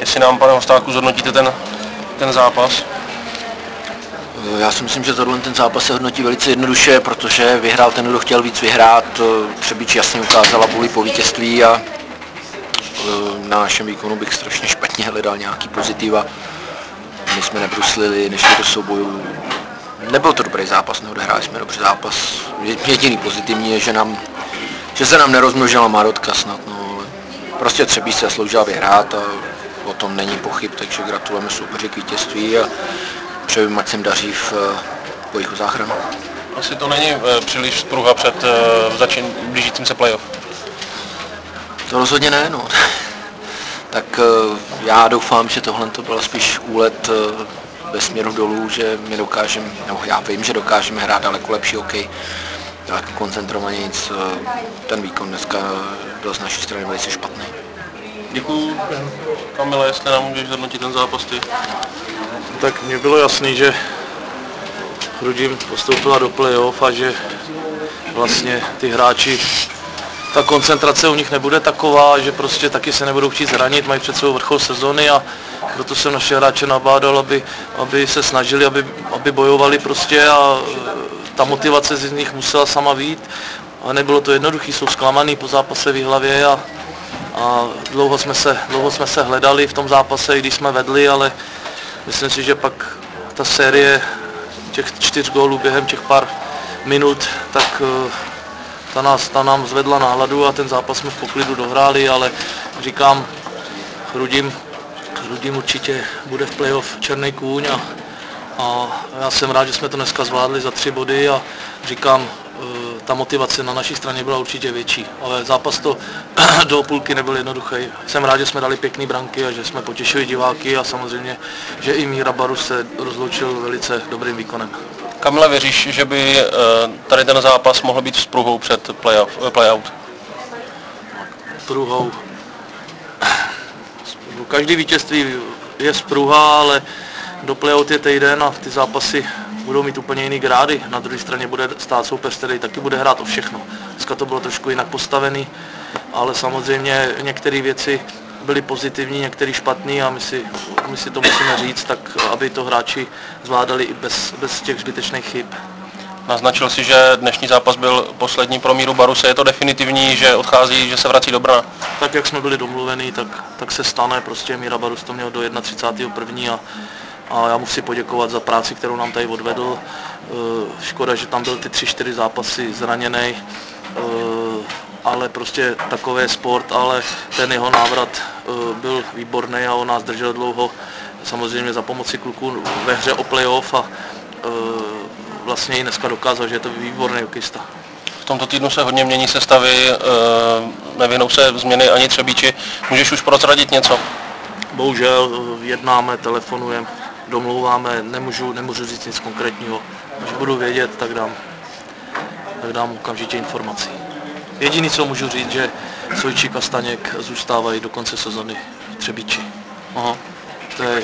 Jestli nám, pane Hostáku, zhodnotíte ten zápas? Já si myslím, že tohle ten zápas se hodnotí velice jednoduše, protože vyhrál ten, kdo chtěl víc vyhrát. Třebíč jasně ukázala vůli po vítězství a na našem výkonu bych strašně špatně hledal nějaký pozitiva. My jsme nebruslili, nešli do soubojů. Nebyl to dobrý zápas, neodehráli jsme dobře zápas. Jediný pozitivní je, že se nám nerozmnožila Marotka snad. No. Prostě Třebíč se sloužila vyhrát a o tom není pochyb, takže gratulujeme soupeři k vítězství a přeju, ať se jim daří v boji o záchranu. Asi to není příliš spruha před blížícím se playoff? To rozhodně ne, no. Tak já doufám, že tohle to byl spíš úlet ve směru dolů, že my dokážeme, no já vím, že dokážeme hrát daleko lepší hokej, tak koncentrovanějc. Ten výkon dneska byl z naší strany velice špatný. Děkuju. Kamile, jestli nám můžeš zhodnotit ten zápas ty? Tak mně bylo jasný, že Chrudim postoupila do playoff a že vlastně ty hráči, ta koncentrace u nich nebude taková, že prostě taky se nebudou chtít zranit, mají před sebou vrchol sezony a proto jsem naše hráče nabádal, aby se snažili, aby bojovali prostě a ta motivace z nich musela sama vyjít. A nebylo to jednoduché, jsou zklamaný po zápase v Jihlavě a dlouho jsme se hledali v tom zápase, i když jsme vedli, ale myslím si, že pak ta série těch 4 gólů během těch pár minut, tak ta nám zvedla náladu a ten zápas jsme v poklidu dohráli, ale říkám, Chrudim určitě bude v playoff černý kůň a já jsem rád, že jsme to dneska zvládli za 3 body a říkám, ta motivace na naší straně byla určitě větší, ale zápas to do půlky nebyl jednoduchý. Jsem rád, že jsme dali pěkný branky a že jsme potěšili diváky a samozřejmě, že i Míra Barus se rozloučil velice dobrým výkonem. Kamile, věříš, že by tady ten zápas mohl být vzpruhou před playout? Vzpruhou. Každý vítězství je vzpruha, ale do playout je týden a ty zápasy budou mít úplně jiný grády. Na druhé straně bude stát soupeř, který taky bude hrát o všechno. Dneska to bylo trošku jinak postavený, ale samozřejmě některé věci byly pozitivní, některé špatný a my si to musíme říct, tak aby to hráči zvládali i bez těch zbytečných chyb. Naznačil si, že dnešní zápas byl poslední pro Míru Baruse. Je to definitivní, že odchází, že se vrací do Brna? Tak jak jsme byli domluveni, tak se stane. Prostě Míra Barus to měl do 31. A já mu chci poděkovat za práci, kterou nám tady odvedl. Škoda, že tam byl ty 3-4 zápasy zraněný, ale prostě takový je sport, ale ten jeho návrat byl výborný a on nás držel dlouho, samozřejmě za pomoci kluků ve hře o playoff a vlastně i dneska dokázal, že je to výborný hokejista. V tomto týdnu se hodně mění sestavy, nevinou se změny ani Třebíči. Můžeš už prozradit něco? Bohužel jednáme, telefonujeme, domlouváme, nemůžu říct nic konkrétního. Až budu vědět, tak dám okamžitě informaci. Jediné, co můžu říct, že Sojčík a Staněk zůstávají do konce sezony v Třebíči. Aha. To je...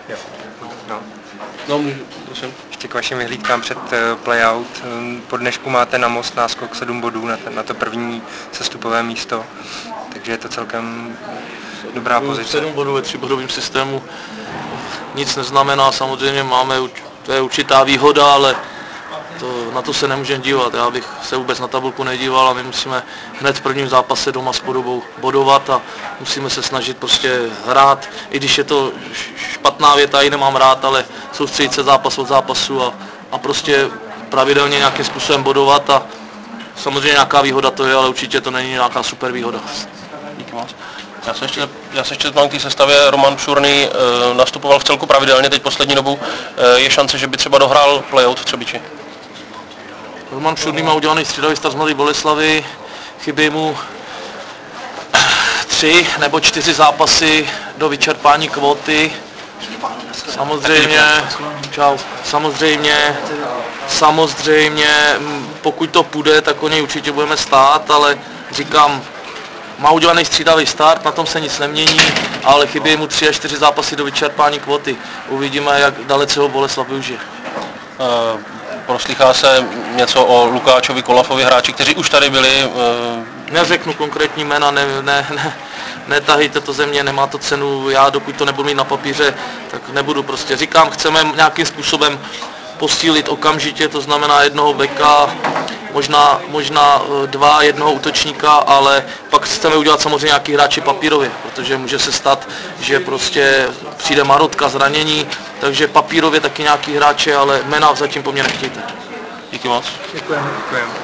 No, prosím. Ještě k vašim vyhlídkám před playout. Po dnešku máte na Most náskok 7 bodů na to první sestupové místo, takže je to celkem dobrá pozice. 7 bodů ve 3bodovém systému nic neznamená, samozřejmě to je určitá výhoda, ale na to se nemůžeme dívat. Já bych se vůbec na tabulku nedíval a my musíme hned v prvním zápase doma s Podobou bodovat a musíme se snažit prostě hrát, i když je to špatná věta, ji nemám rád, ale soustředit se zápas od zápasu a prostě pravidelně nějakým způsobem bodovat a samozřejmě nějaká výhoda to je, ale určitě to není nějaká super výhoda. Díky moc. Já se ještě zeptám k té sestavě. Roman Pšurný nastupoval v celku pravidelně teď poslední dobu. Je šance, že by třeba dohrál playout v Třebíči? Roman Pšurný má udělaný střídavý start z Mladé Boleslavi, chybí mu 3 nebo 4 zápasy do vyčerpání kvóty. Samozřejmě, pokud to půjde, tak o něj určitě budeme stát, ale říkám, má udělaný střídavý start, na tom se nic nemění, ale chybí mu 3 až 4 zápasy do vyčerpání kvóty. Uvidíme, jak dalece ho Boleslav využije. Proslýchá se něco o Lukáčovi, Kolafovi, hráči, kteří už tady byli? Neřeknu konkrétní jména, netahejte to ze mě, nemá to cenu, já dokud to nebudu mít na papíře, tak nebudu prostě. Říkám, chceme nějakým způsobem posílit okamžitě, to znamená jednoho beka, možná dva, jednoho útočníka, ale pak chceme udělat samozřejmě nějaký hráči papírově, protože může se stát, že prostě přijde marotka, zranění, takže papírově taky nějaký hráče, ale jména zatím po mně nechtějte. Díky moc. Děkujeme.